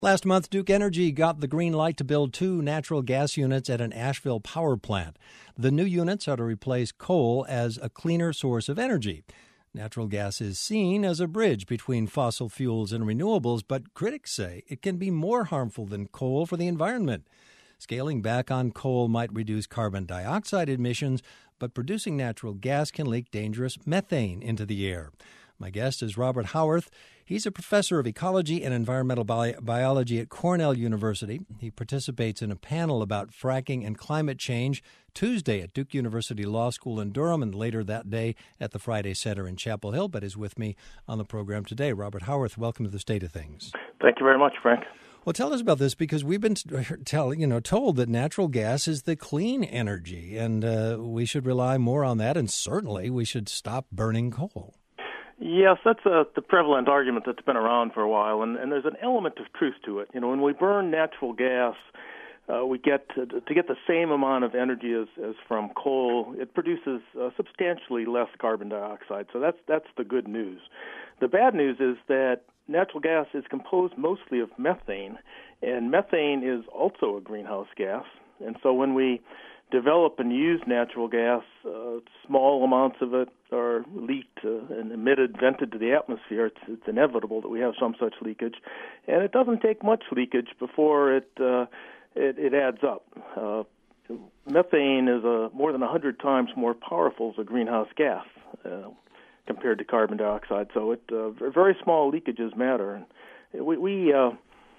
Last month, Duke Energy got the green light to build 2 natural gas units at an Asheville power plant. The new units are to replace coal as a cleaner source of energy. Natural gas is seen as a bridge between fossil fuels and renewables, but critics say it can be more harmful than coal for the environment. Scaling back on coal might reduce carbon dioxide emissions, but producing natural gas can leak dangerous methane into the air. My guest is Robert Howarth. He's a professor of ecology and environmental biology at Cornell University. He participates in a panel about fracking and climate change Tuesday at Duke University Law School in Durham and later that day at the Friday Center in Chapel Hill, but is with me on the program today. Robert Howarth, welcome to the State of Things. Thank you very much, Frank. Well, tell us about this, because we've been told that natural gas is the clean energy, and we should rely more on that, and certainly we should stop burning coal. Yes, that's the prevalent argument that's been around for a while, and there's an element of truth to it. You know, when we burn natural gas, we get to get the same amount of energy as from coal. It produces substantially less carbon dioxide, so that's the good news. The bad news is that natural gas is composed mostly of methane, and methane is also a greenhouse gas. And so when we develop and use natural gas, small amounts of it are leaked and emitted, vented to the atmosphere. It's inevitable that we have some such leakage, and it doesn't take much leakage before it adds up. Methane is more than 100 times more powerful as a greenhouse gas compared to carbon dioxide. So very small leakages matter. And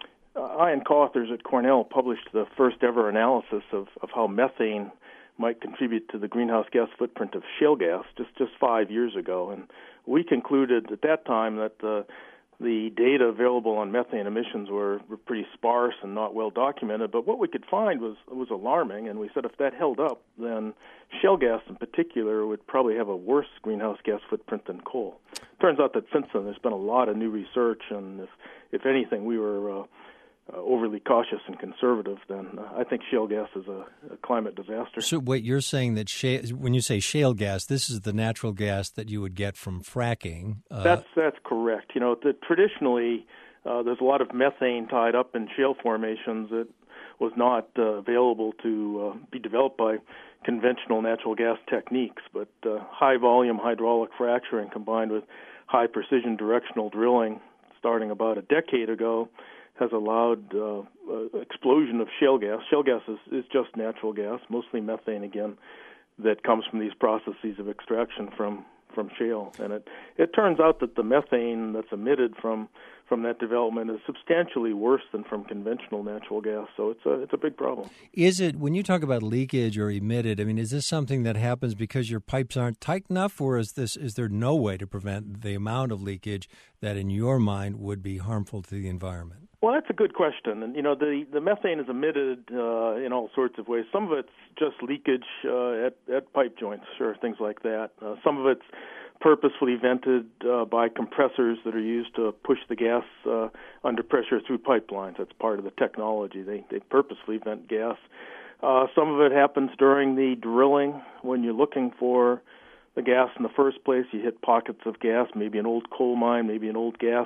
I and co-authors at Cornell published the first ever analysis of how methane might contribute to the greenhouse gas footprint of shale gas just 5 years ago. And we concluded at that time that the data available on methane emissions were pretty sparse and not well documented. But what we could find was alarming, and we said if that held up, then shale gas in particular would probably have a worse greenhouse gas footprint than coal. Turns out that since then there's been a lot of new research, and if anything, we were overly cautious and conservative, then I think shale gas is a climate disaster. So wait, you're saying that when you say shale gas, this is the natural gas that you would get from fracking? That's correct. You know, traditionally there's a lot of methane tied up in shale formations that was not available to be developed by conventional natural gas techniques, but high-volume hydraulic fracturing combined with high-precision directional drilling starting about a decade ago has allowed explosion of shale gas. Shale gas is just natural gas, mostly methane again, that comes from these processes of extraction from shale. And it turns out that the methane that's emitted from that development is substantially worse than from conventional natural gas. So it's a big problem. Is it, when you talk about leakage or emitted, I mean, is this something that happens because your pipes aren't tight enough, or is there no way to prevent the amount of leakage that in your mind would be harmful to the environment? Well, that's a good question. And, you know, the methane is emitted in all sorts of ways. Some of it's just leakage at pipe joints, sure, things like that. Some of it's purposefully vented by compressors that are used to push the gas under pressure through pipelines. That's part of the technology. They purposely vent gas. Some of it happens during the drilling. When you're looking for the gas in the first place, you hit pockets of gas, maybe an old coal mine, maybe an old gas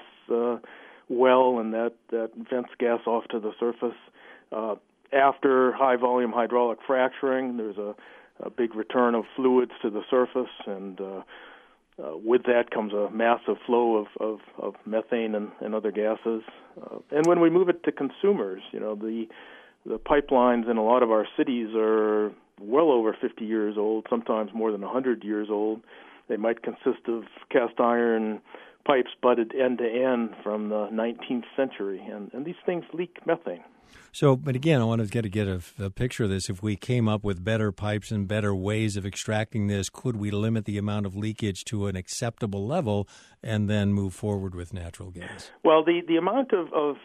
well, and that vents gas off to the surface. After high-volume hydraulic fracturing, there's a big return of fluids to the surface, and with that comes a massive flow of methane and other gases. And when we move it to consumers, you know, the pipelines in a lot of our cities are well over 50 years old, sometimes more than 100 years old. They might consist of cast iron pipes butted end to end from the 19th century, and these things leak methane. So, but again, I want to get a picture of this. If we came up with better pipes and better ways of extracting this, could we limit the amount of leakage to an acceptable level and then move forward with natural gas? Well, the amount of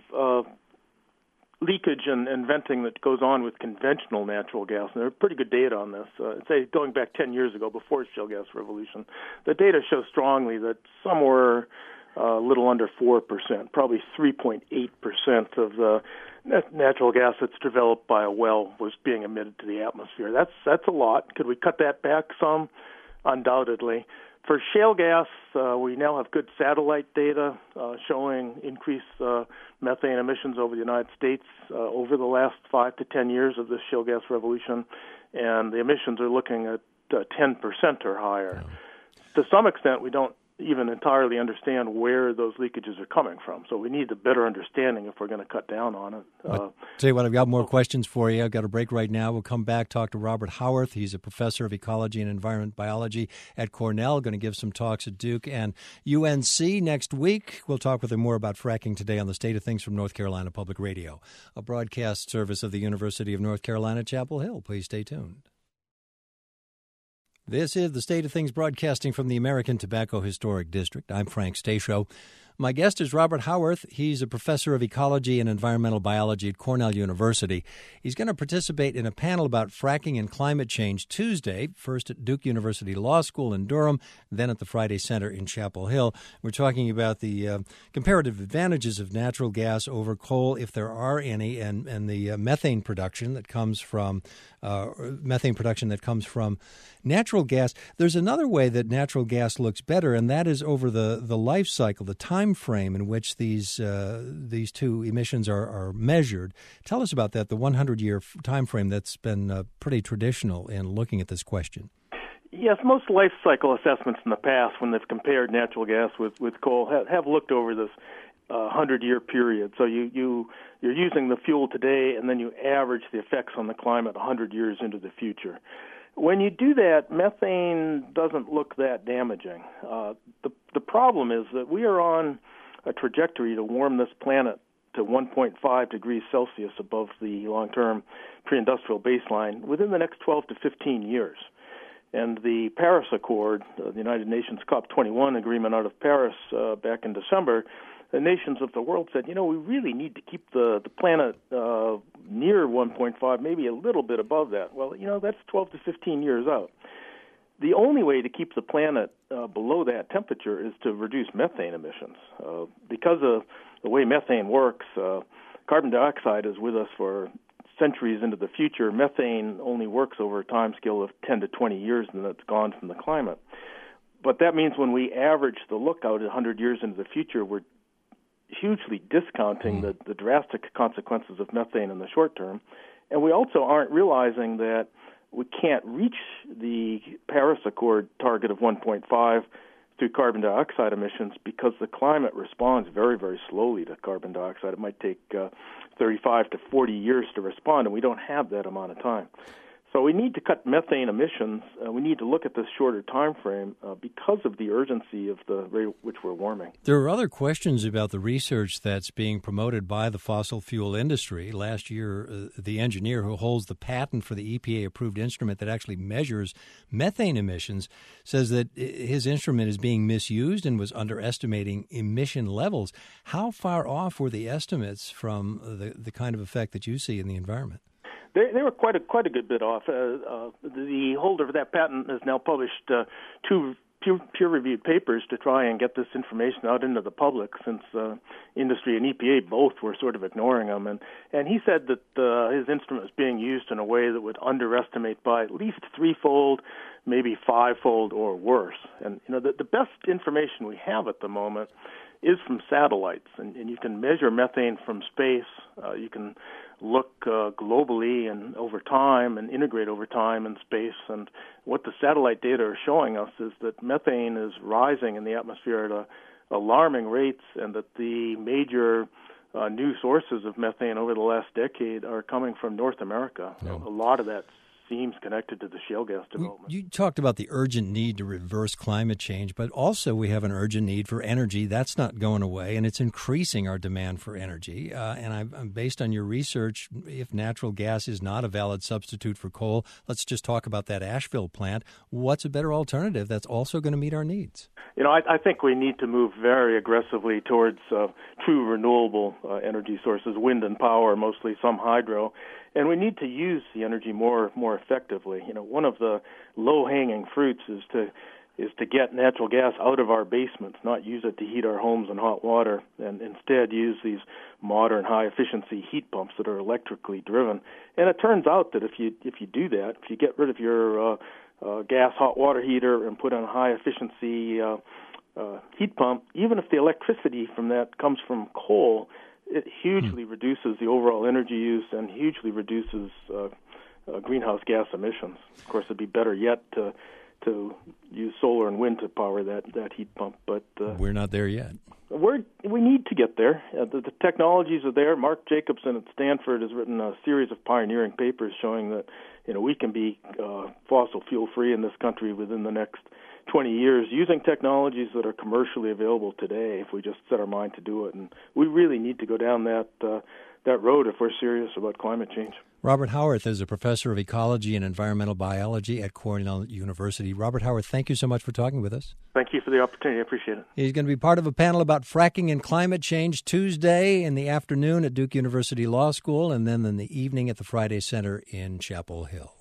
leakage and venting that goes on with conventional natural gas, and there's pretty good data on this, say going back 10 years ago, before shale gas revolution, the data shows strongly that somewhere a little under 4%, probably 3.8% of the natural gas that's developed by a well was being emitted to the atmosphere. That's a lot. Could we cut that back some? Undoubtedly. For shale gas, we now have good satellite data showing increased methane emissions over the United States over the last 5 to 10 years of this shale gas revolution, and the emissions are looking at 10% or higher. Yeah. To some extent, we don't even entirely understand where those leakages are coming from. So we need a better understanding if we're going to cut down on it. Tell you what, I've got more questions for you. I've got a break right now. We'll come back, talk to Robert Howarth. He's a professor of ecology and environment biology at Cornell, going to give some talks at Duke and UNC next week. We'll talk with him more about fracking today on the State of Things from North Carolina Public Radio, a broadcast service of the University of North Carolina, Chapel Hill. Please stay tuned. This is the State of Things broadcasting from the American Tobacco Historic District. I'm Frank Stasio. My guest is Robert Howarth. He's a professor of ecology and environmental biology at Cornell University. He's going to participate in a panel about fracking and climate change Tuesday, first at Duke University Law School in Durham, then at the Friday Center in Chapel Hill. We're talking about the comparative advantages of natural gas over coal, if there are any, and the methane production that comes from natural gas. There's another way that natural gas looks better, and that is over the life cycle, the time frame in which these two emissions are measured. Tell us about that, the 100-year time frame that's been pretty traditional in looking at this question. Yes, most life cycle assessments in the past, when they've compared natural gas with coal, have looked over this 100-year period. So you're using the fuel today, and then you average the effects on the climate 100 years into the future. When you do that, methane doesn't look that damaging. The problem is that we are on a trajectory to warm this planet to 1.5 degrees Celsius above the long-term pre-industrial baseline within the next 12 to 15 years. And the Paris Accord, the United Nations COP21 agreement out of Paris back in December, the nations of the world said, we really need to keep the planet near 1.5, maybe a little bit above that. Well, that's 12 to 15 years out. The only way to keep the planet below that temperature is to reduce methane emissions. Because of the way methane works, carbon dioxide is with us for centuries into the future. Methane only works over a time scale of 10 to 20 years, and then it's gone from the climate. But that means when we average the lookout 100 years into the future, we're hugely discounting the drastic consequences of methane in the short term. And we also aren't realizing that we can't reach the Paris Accord target of 1.5 through carbon dioxide emissions because the climate responds very, very slowly to carbon dioxide. It might take 35 to 40 years to respond, and we don't have that amount of time. So we need to cut methane emissions. We need to look at this shorter time frame because of the urgency of the rate at which we're warming. There are other questions about the research that's being promoted by the fossil fuel industry. Last year, the engineer who holds the patent for the EPA-approved instrument that actually measures methane emissions says that his instrument is being misused and was underestimating emission levels. How far off were the estimates from the kind of effect that you see in the environment? They were quite a good bit off. The holder of that patent has now published two peer-reviewed papers to try and get this information out into the public, since industry and EPA both were sort of ignoring them. And he said that his instrument was being used in a way that would underestimate by at least threefold, maybe fivefold or worse. And the best information we have at the moment is from satellites, and you can measure methane from space. You can look globally and over time and integrate over time in space. And what the satellite data are showing us is that methane is rising in the atmosphere at alarming rates, and that the major new sources of methane over the last decade are coming from North America. Yeah. A lot of that seems connected to the shale gas development. You talked about the urgent need to reverse climate change, but also we have an urgent need for energy. That's not going away, and it's increasing our demand for energy. And I'm based on your research, if natural gas is not a valid substitute for coal, let's just talk about that Asheville plant. What's a better alternative that's also going to meet our needs? I think we need to move very aggressively towards true renewable energy sources, wind and power, mostly some hydro. And we need to use the energy more effectively. One of the low-hanging fruits is to get natural gas out of our basements, not use it to heat our homes and hot water, and instead use these modern high-efficiency heat pumps that are electrically driven. And it turns out that if you do that, if you get rid of your gas hot water heater and put on a high efficiency heat pump, even if the electricity from that comes from coal, it hugely reduces the overall energy use and hugely reduces greenhouse gas emissions. Of course, it'd be better yet to use solar and wind to power that heat pump, but we're not there yet. We need to get there. The technologies are there. Mark Jacobson at Stanford has written a series of pioneering papers showing that we can be fossil fuel free in this country within the next 20 years using technologies that are commercially available today if we just set our mind to do it. And we really need to go down that road if we're serious about climate change. Robert Howarth is a professor of ecology and environmental biology at Cornell University. Robert Howarth, thank you so much for talking with us. Thank you for the opportunity. I appreciate it. He's going to be part of a panel about fracking and climate change Tuesday in the afternoon at Duke University Law School and then in the evening at the Friday Center in Chapel Hill.